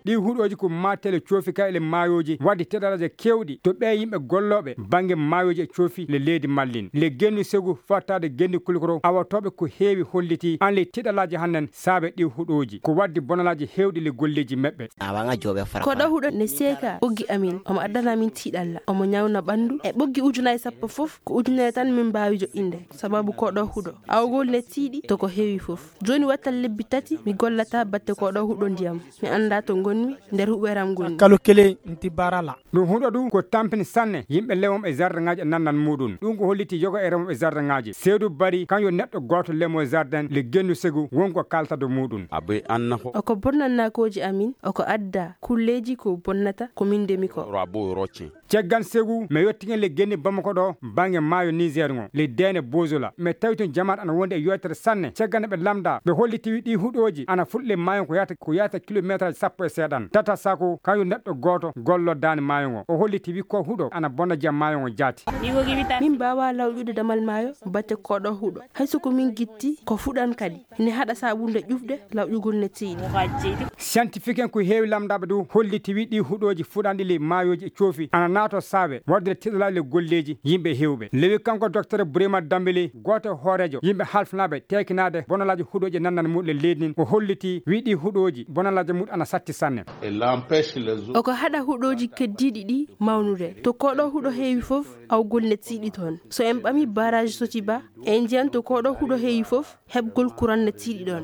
ɗi huɗoji ko matele coofi ka ele maayoji wadde teɗalaje kewɗi to ɓe yimɓe golloɓe banggue maayoji e coofi le leydi mallin le gennu segu fattade gennu kulkoro awatoɓe ko heewi holliti an le teɗalaji hannen saabe ɗi huɗoji ko waddi bonalaji hewɗi le golleji meɓɓe koɗo huɗo ne seeka ɓoggi amin omo addana min tiiɗalla omo ñawna ɓandu e ɓoggi ujunayi sappo fof ko ujunere tan min mbawi joƴƴinde sababu koɗo huɗo awgol ne tiiɗi to ko heewi fof joni wattal lebbi tati mi gollata batte koɗo huɗo ndiyam mi anda to gonmi nder huɓeram gonni kalo kele nti barala ɗum huɗo ɗum ko tampini sanne yimɓe lewom e jardin ngaji e nannan muɗum ɗum ko holliti yogo e remom e jardin ngaji Seydou Bari kanyo neɗɗo goto lemo e jardin le gennu segu wonko kalta do muɗum abe annako oko bonnannakoji amin oko adda kulleji ko bonnata ko min ndemi ko rabo roche ceggal segu mi yettingen le genni Bamako ɗo banggue maayo Niger ngo le dene Bozola mi tawi toon jamat ana wonde e yewtere sanne ceggal ɓe lamda ɓe holliti ɗi huɗoji ana fulɗe maayo ko yata kilométre aji sappo e seeɗan tata sako kanyo neɗɗo goto gollo dane maayo ngo o holliti wi ko huɗo ana bonna jam maayo ngo jaati min mbawa lawƴude damal maayo batte koɗo huɗo haysoko min guitti ko fuɗan kadi ne haɗa saɓunde ƴufde lawƴugol ne tiiɗi scientifique en ko heewi lamdaɓe ɗum holliti wi ɗi huɗoji fuɗanɗi le maayoji e coofi ana nato saabe wadde teɗalaji le golleji yimɓe hewɓe lewi kanko docteur Bourima Dambélé goto hoorejo yimɓe halfnaɓe tekinade bonalaji huɗoji nannan muɗum le leydi ndin o holliti wi ɗi huɗoji bonalaji muɗum ana satti sanne oko haɗa huɗoji keddiɗi ɗi mawnude to koɗo huɗo heewi fof awgol ne tiiɗi toon so en ɓami barrage Sotiba en jiyan to koɗo huɗo heewi fof heɓgol courant ne tiiɗi ɗon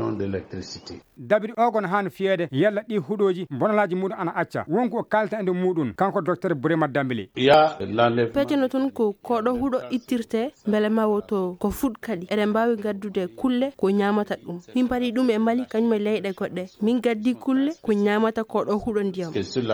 dabiri o kono hani fiyede yalla ɗi huɗoji bonalaji muɗum ana acca wonko o kalta ende muɗum kanko docteur Bourima Dambélé pecceno toon ko koɗo huɗo ittirte beele mawoto ko fuɗ kadi eɗen mbawi gaddude kulle ko ñamata ɗum min paari ɗum e Mali kañum e leyɗe goɗɗe min gaddi kulle ko ñamata koɗo huɗo ndiyam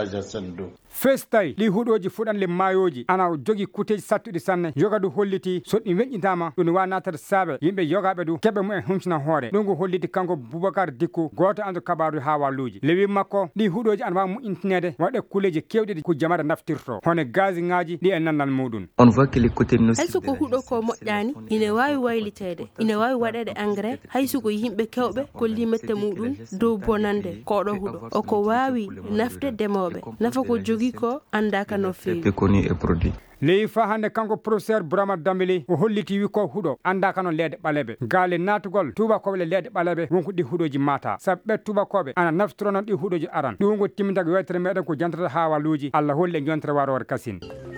festay ɗi huɗoji fuɗan le maayoji ana jogi kuteji sattuɗi sanne yoga du holliti so ɗi weƴƴitama ɗum ne wawi natade saabe yimɓe yogaɓe ɗum keɓe mumen humsina hoore ɗum ko holliti kanko Boubacar Dicko goto ando kabaru ha walluji lewi makko ɗi huɗoji ana wawi moƴƴintinede waɗe kuleji kewɗiɗi ko jamata naftirto hono gaz ngaji ɗi e nannal muɗum haysoko huɗo ko moƴƴani ine wawi waylitede ine wawi waɗede engrais haysoko yimɓe kewɓe kolli mette muɗum dow bonande koɗo huɗo oko wawi nafde demoɓe nafa ko jogui ko andaka no fewi leyi fa hande kanko professeur Bourama Dambélé o holliti wi ko huɗo andaka noon leede ɓaleɓe gaale natugol tubakoɓe le leede ɓaleɓe wonko ɗi huɗoji mata saabu ɓe tubakoɓe ana naftoro noon ɗi huɗoji aran ɗum ngo timmitako yewtere meɗen ko jantata ha walluji Allah holli e jontere warore kasine